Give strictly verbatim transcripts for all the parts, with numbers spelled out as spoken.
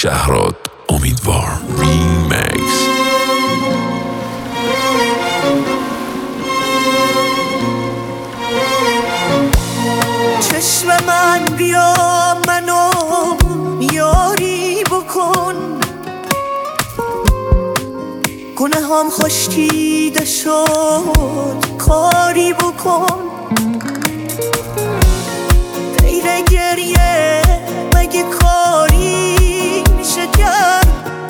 شهراد امیدوار ریمیکس. چشم من بیا منو یاری بکن، گناهام خشکیده شد کاری بکن. غیر گریه مگه کاری میشه کرد؟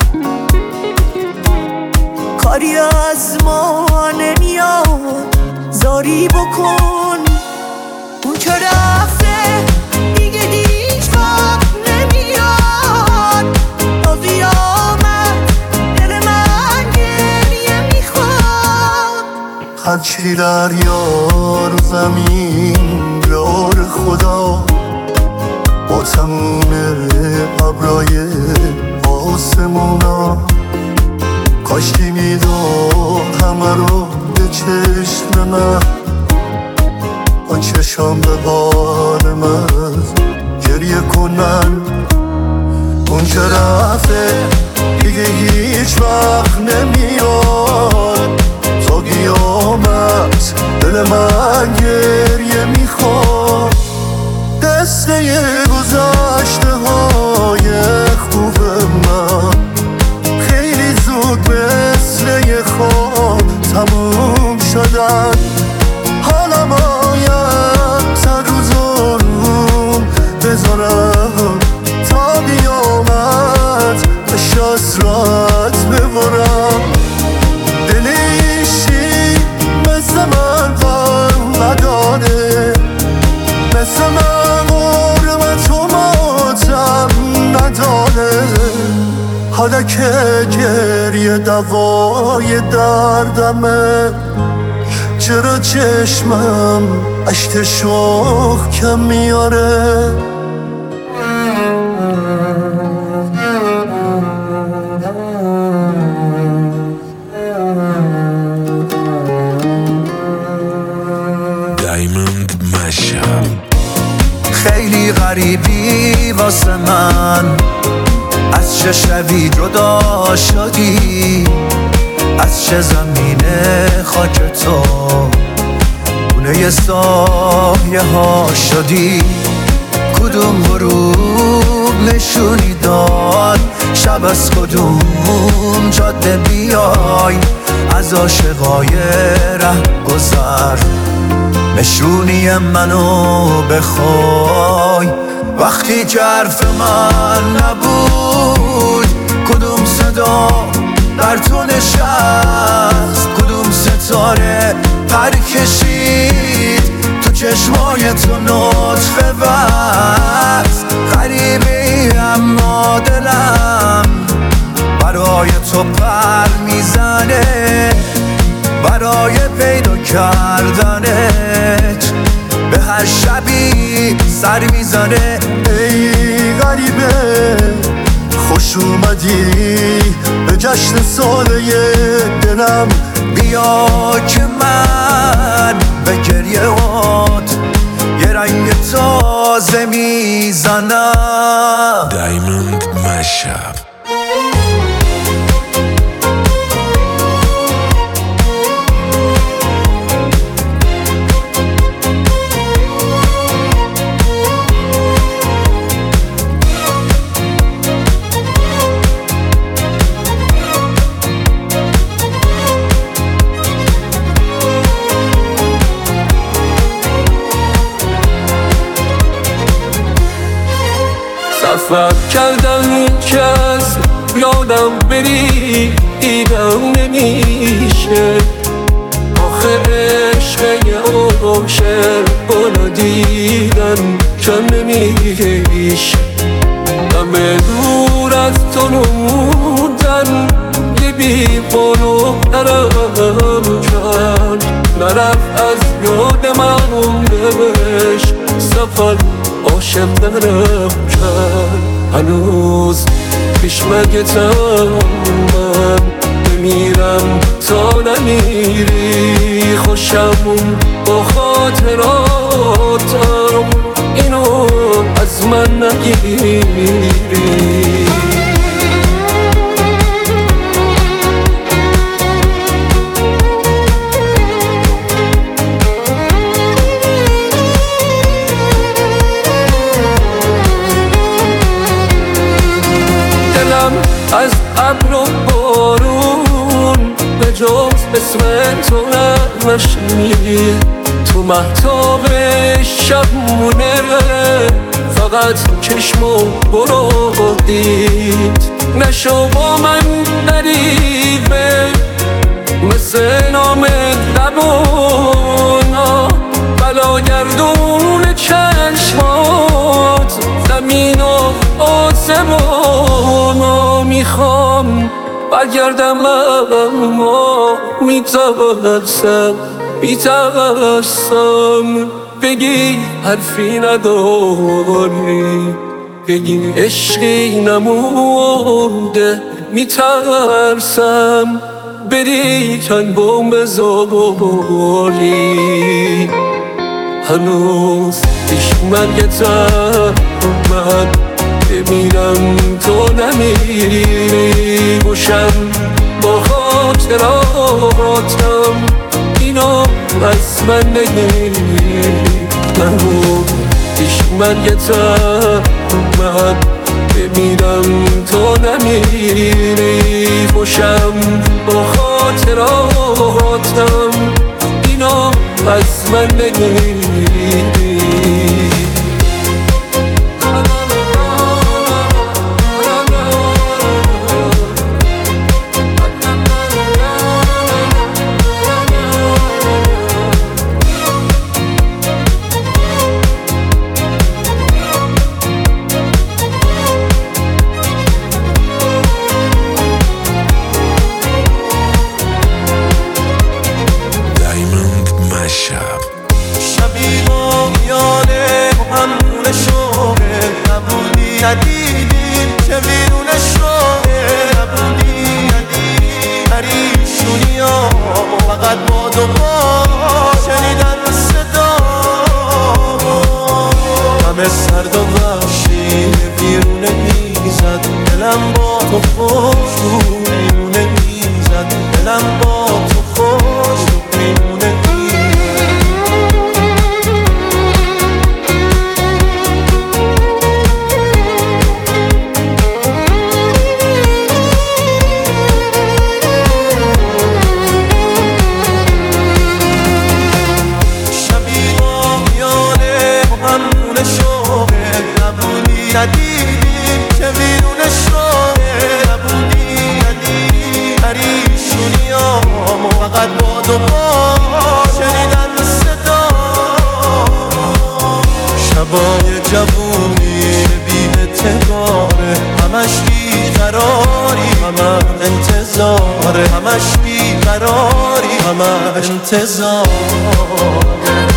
کاری از ما نمیاد زاری بکن. اون که رفته دیگه هیچ وقت نمیاد، تا قیامت دل من گریه میخواد. هرچی دریا رو زمین بیار خدا، با تموم ابرای آسمونا، کاشکی میداد همه رو به چشم من، با چشم به حال من گریه کنن. اون که رفته دیگه هیچ وقت نمیاد، تا قیامت دل من گریه میخواد. دسته گذشته های خوب من خیلی زود مثل یه خواب تموم شدن. حالا باید سر رو زارون بذارم، تا قیامت به شسرت ببرم. دلیشی مثل من غم نداره، مثل من غربت و ماتم نداره. حالا که گریه دوای دردمه، چرا چشمم اشک شوق کم میاره؟ دایموند مشهد. خیلی غریبی واسه من، از چه شبی جدا شدی، از چه زمین خاک تو گونه سایه ها شدی. کدوم غروب نشونی داد شب، از کدوم جاده بیای، از عاشقای ره گذر نشونی منو بخوای. وقتی که حرف من نبود، کدوم صدا بر تو نشست، کدوم ستاره پر کشید تو چشمای تو نطفه بست. غریبی اما دلم برای تو پر میزنه، برای پیدا کردنت به هر شبی سر میزنه. ای غریبه خوش اومدی به جشن ساله دلم، بیا که من به گریهات یه رنگ تازه میزنم. دایموند مشهد. سفر کردن که از یادم بری دیدم نمیشه. آخه عشق یه عاشق بالا دیدن کم نمیشه. همه دور از تو نموندن، یه بی بارو نرم کرد، نرفت از یاد من بهش سفر عاشق نرم کرد. هنوز پیش مگتم من بمیرم تا نمیری، خوشمون با خاطراتم اینو از من نگیری. از ابر و بارون به جز اسم تو نشنید. تو مهتاب شبمونه فقط چشم و برو دید. نشو با من غریبه مثل نام لبونا، بلا گردون چشمات زمین و آسمانا. میخوام برگردم اما میترسم میترسم بگی حرفی نداری، بگی عشقی نمونده. میترسم بری کن بوم بذاری. هنوز پیش مرگتم من بمیرم تو نمیری. گوشم با خاطراتم اینو از من نگیری. هنوز پیش مرگتم من بمیرم تو نمیری. خوشم با خاطراتم اینو از من نگیری. شبی ما یاده همون شوقه نبودی ندیدیم که بیرون شوقه نبودی ندیدیم پریشونی ها فقط با دو با شنیدن صدا همه سرد و وحشی بیرونه میزد دلم با تو خوش بیرونه میزد دلم با تو خوش بیرونه میزد. ندیدیم که بیرون شوقه نبودی ندیدیم پریشونی ها فقط با دو پا شنیدن صدا. شبای جوونی بی اعتباره همش بیقراری همه انتظاره همش بیقراری همه انتظاره.